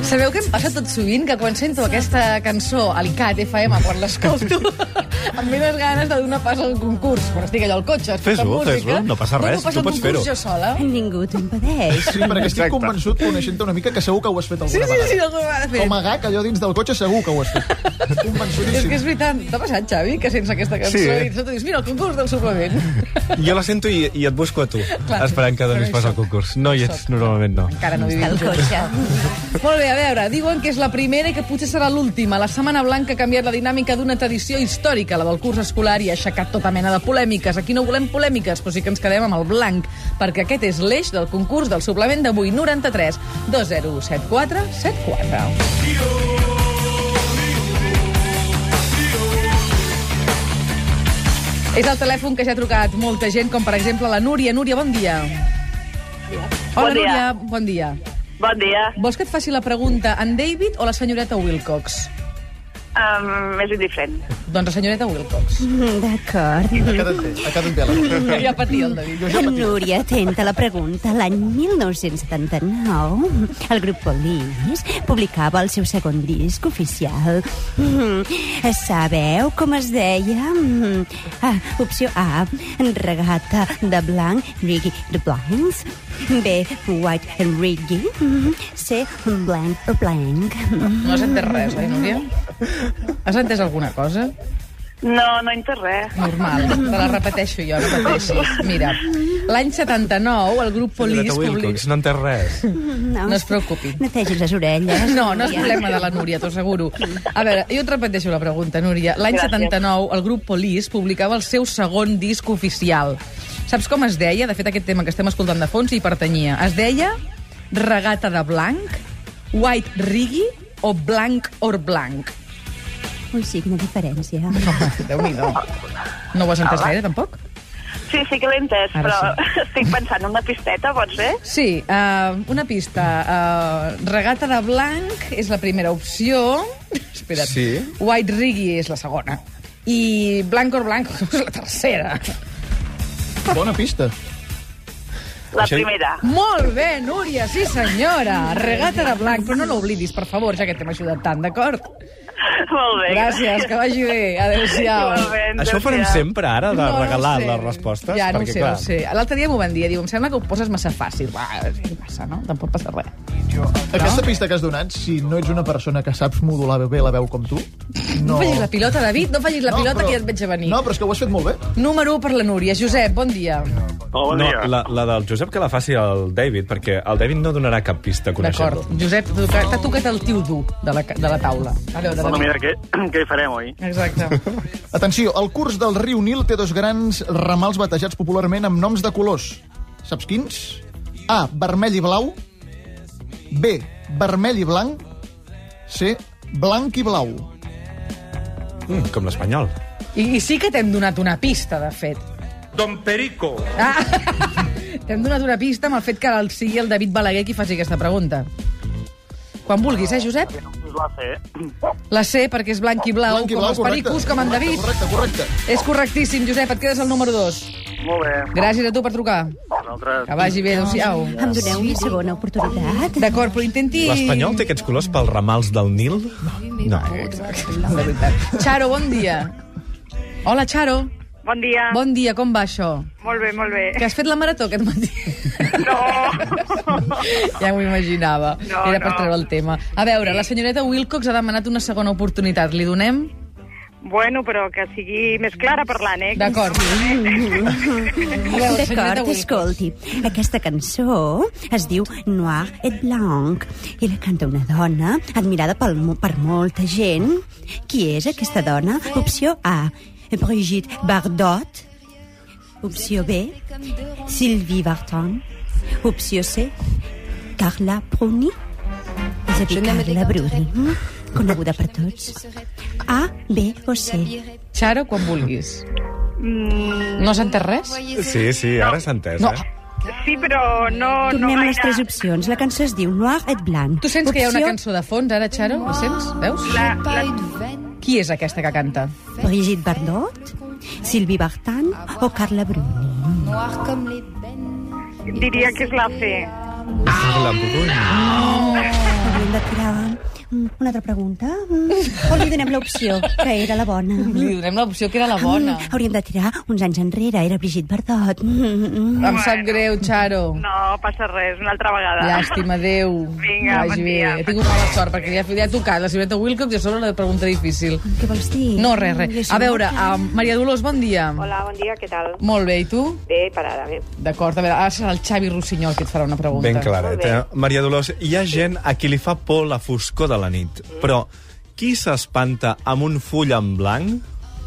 Sabeu què em passa tot sovint? Que quan sento aquesta cançó a l'ICAT FM, quan l'escolto, em ve les ganes de donar pas al concurs. Quan estic allò al cotxe, Fes-ho, no passa res, tu pots fer-ho. Jo sola. Ningú t'ho impedeix. Sí, perquè estic convençut, coneixent-te una mica, que segur que ho has fet alguna vegada. Sí, alguna vegada fet. Com a gag, allò dins del cotxe, segur que ho has fet. És que és veritat. T'ha passat, Xavi, que sents aquesta cançó i tu dius, mira, el concurs del suplement. Jo la sento i et busco a tu, esperant que donis pas al concurs. No hi ets, normalment no. Encara no vivim El cotxe. Molt bé, a veure, diuen que és la primera i que potser serà l'última. La Setmana Blanca ha canviat la dinàmica d'una tradició històrica, la del curs escolar, i ha aixecat tota mena de polèmiques. Aquí no volem polèmiques, però sí que ens quedem amb el blanc, perquè aquest és l'eix del concurs del suplement d'avui. 93 2074 74. És el telèfon que ja ha trucat molta gent, com per exemple la Núria. Núria, bon dia. Hola, Núria, bon dia. Bon dia. Vols que et faci la pregunta en David o la senyoreta Wilcox? És indiferent. Doncs la senyoreta Wilcox. D'acord. Ha quedat bé. Ja patia el David. Núria, atenta a la pregunta. L'any 1979, el grup Police publicava el seu segon disc oficial. Sabeu com es deia? Opció A, Regata de Blanc, Riggy de Blancs. B, White and Riggy. C, Blanc or Blanc. No has entès res, Núria? Has entès alguna cosa? No he entès res. Normal, te la repeteixo jo, no pateixis. Mira, l'any 79 el grup Police Wilcox, no entès res. No es preocupi. Netegis les orelles. No és problema de la Núria, t'ho asseguro. A veure, jo et repeteixo la pregunta, Núria. L'any 79 el grup Police publicava el seu segon disc oficial. Saps com es deia? De fet, aquest tema que estem escoltant de fons hi pertanyia. Es deia Regata de Blanc, White Riggy o Blanc or Blanc. Un signe de diferència. Déu-n'hi-do. No ho has entès gaire, tampoc? Sí que l'he entès, Ara però estic pensant en una pisteta, pot ser? Sí, una pista. Regata de Blanc és la primera opció. Espera't. Sí. White Riggy és la segona. I Blanc or Blanc és la tercera. Bona pista. La primera. Molt bé, Núria, sí senyora. Regata de Blanc, però no l'oblidis, per favor, ja que t'hem ajudat tant, d'acord? Molt bé. Gràcies, que vagi bé. Adéu-siau. Igualment, Això ho farem adéu-siau. sempre, ara, de regalar les respostes? Ja, no ho perquè, sé, clar, no ho sé. L'altre dia m'ho van dir, diu, em sembla que ho poses massa fàcil. Va, què passa, no? Tampoc passa res. Aquesta pista que has donat, si no ets una persona que saps modular bé la veu com tu, No fallis la pilota, David, no fallis la pilota, que ja et veig a venir. No, però és que ho has fet molt bé. Número 1 per la Núria. Josep, bon dia. Bon No, dia. la del Josep que la faci el David, perquè el David no donarà cap pista coneixent-lo. D'acord. Josep, t'ha tocat el tio dur de la taula. Adéu, Bueno, David. mira, què hi farem, oi? Exacte. Atenció, el curs del riu Nil té dos grans ramals batejats popularment amb noms de colors. Saps quins? A, vermell i blau. B, vermell i blanc. C, blanc i blau. Com l'espanyol. I sí que t'hem donat una pista, de fet. Don Perico. Ah, t'hem donat una pista amb el fet que sigui el David Balaguer qui faci aquesta pregunta. Quan vulguis, Josep? És la C. La C, perquè és blanc i blau, Blanc i com blau, els pericos, com en David. Correcte. És correctíssim, Josep, et quedes al número 2. Molt bé. Gràcies a tu per trucar. Nosaltres... Que vagi bé, adéu-siau. Em doneu una segona oportunitat? D'acord, però intenti... L'espanyol té aquests colors pels ramals del Nil? No. De veritat. Xaro, bon dia. Hola, Xaro. Bon dia. Bon dia, com va això? Molt bé, molt bé. Que has fet la marató aquest matí? No. Ja m'ho imaginava. No, Era per no. treure el tema. A veure, la senyoreta Wilcox ha demanat una segona oportunitat. Li donem? Bueno, però que sigui més clara parlant, eh? D'acord. D'acord, escolti. Aquesta cançó es diu Noir et Blanc i la canta una dona admirada per molta gent. Qui és aquesta dona? Opció A, Brigitte Bardot. Opció B, Sylvie Vartan. Opció C, Carla Bruni. És a dir, Carla Bruni. Coneguda per tots. A, B o C. Xaro, quan vulguis. No has entès res? Sí, ara s'ha entès, No. Sí, però no Tornem a les gaire. tres opcions. La cançó es diu Noir et Blanc. Tu sents que hi ha una Opció cançó de fons, ara, Xaro? La sents? Veus? Qui és aquesta que canta? Brigitte Bardot, Sylvie Vartan o Carla Bruni. Diria que és la C. La Bruni. hauríem de tirar una altra pregunta? O li donem l'opció, que era la bona? Li donem l'opció que era la bona. Hauríem de tirar uns anys enrere, era Brigitte Bardot. Em sap greu, Charo. No passa res, una altra vegada. Llàstima, adéu. Vinga, Vagi bon bé. dia. He tingut mala sort, perquè ja he tocat la Simoneta Wilcox i a sobre la pregunta difícil. Què vols dir? No, res. A veure, Maria Dolors, bon dia. Hola, bon dia, què tal? Molt bé, i tu? Bé, parada, bé. D'acord, a veure, ara serà el Xavi Rossinyol que et farà una pregunta. Ben claret. Molt bé. Maria Dolors, hi ha gent a qui li fa por la foscor de la nit, però qui s'espanta amb un full en blanc?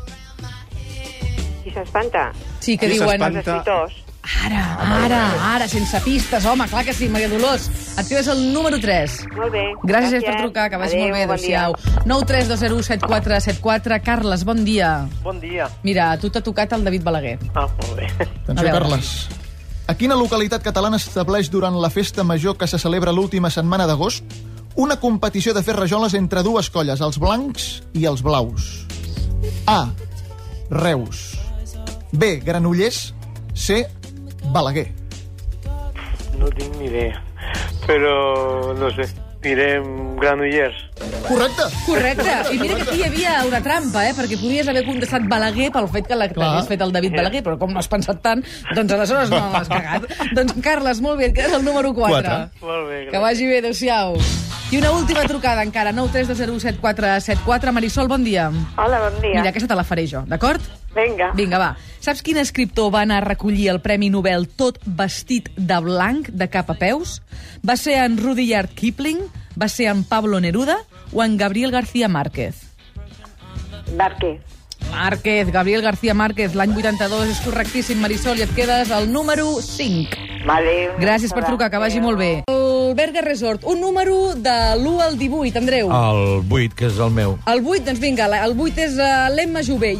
Qui s'espanta? Sí, que Qui diuen... s'espanta? Els escritors. Ara, sense pistes, home, clar que sí, Maria Dolors. Et quedes el número 3. Molt bé. Gràcies per trucar, que vagi molt bé, adéu-siau. 932017474. Carles, bon dia. Bon dia. Mira, a tu t'ha tocat el David Balaguer. Ah, molt bé. A Atenció, veure. Carles. A quina localitat catalana s'estableix durant la festa major que se celebra l'última setmana d'agost una competició de fer rajoles entre dues colles, els blancs i els blaus? A. Reus. B. Granollers. C. Balaguer. No tinc ni idea. Però, no sé, direm Granollers. Correcte. Correcte. I mira que aquí hi havia una trampa, perquè podies haver contestat Balaguer pel fet que l'hagués fet el David Balaguer, però com no has pensat tant, doncs aleshores no l'has cagat. Doncs, Carles, molt bé, et quedes el número 4. Molt bé, Que vagi bé, adéu-siau. I una última trucada encara, 932017474. Marisol, bon dia. Hola, bon dia. Mira, aquesta te la faré jo, d'acord? Vinga. Vinga, va. Saps quin escriptor va anar a recollir el Premi Nobel tot vestit de blanc de cap a peus? Va ser en Rudyard Kipling, va ser en Pablo Neruda o en Gabriel García Márquez? Gabriel García Márquez, l'any 82, és correctíssim, Marisol, i et quedes al número 5. Vale. Gràcies per trucar, que vagi molt bé. El Berga Resort, un número de l'1 al 18, Andreu. El 8, que és el meu. El 8, doncs vinga, el 8 és l'Emma Jové.